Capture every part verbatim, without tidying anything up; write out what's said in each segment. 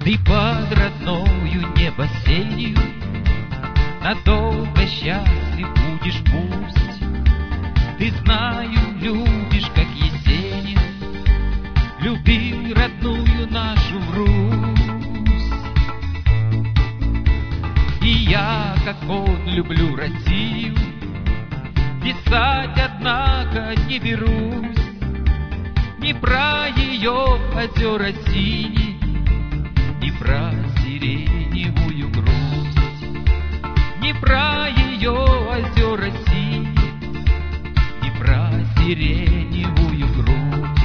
Ты под родною небосенью надолго счастлив будешь пусть. Ты, знаю, любишь, как Есенин любил родную нашу Русь. И я, как он, люблю Россию, писать, однако, не берусь. Ни про ее озера синие, ни про сиреневую грусть, ни про ее озера синие, ни про сиреневую грусть.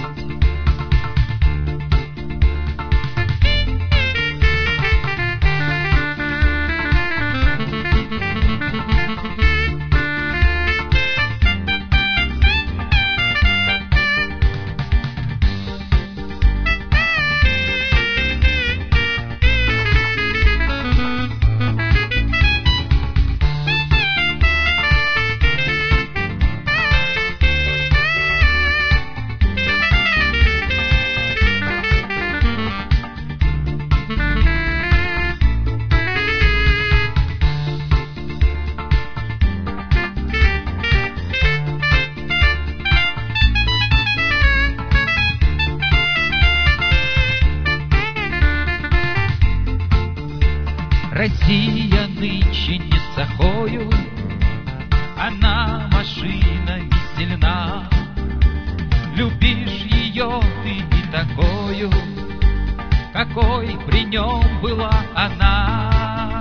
Россия нынче не сахою, она машинами сильна. Любишь ее ты не такою, какой при нем была она.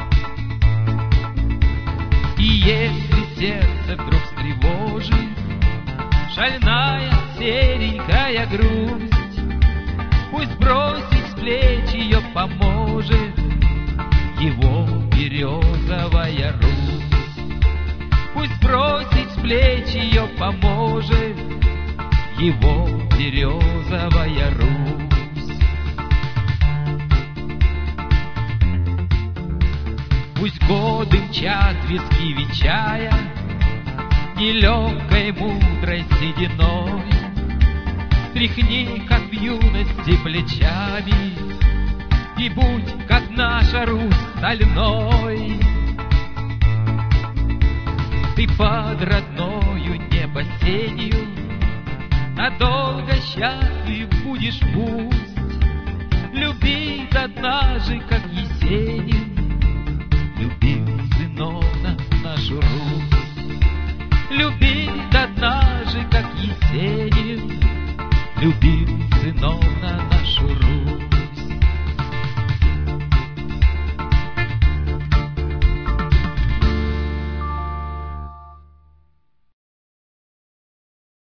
И если сердце вдруг встревожит шальная серенькая грусть, пусть бросить с плеч ее поможет его березовая Русь. Пусть бросить с плеч ее поможет его березовая Русь. Пусть годы мчат виски венчая нелегкой мудрой сединой, тряхни, как в юности, плечами и будь, как наша Русь, стальной. Ты под родною небосенью надолго счастлив будешь пусть. Любит однажды, как Есенин любил сынона нашу Русь. Любит однажды, как Есенин любил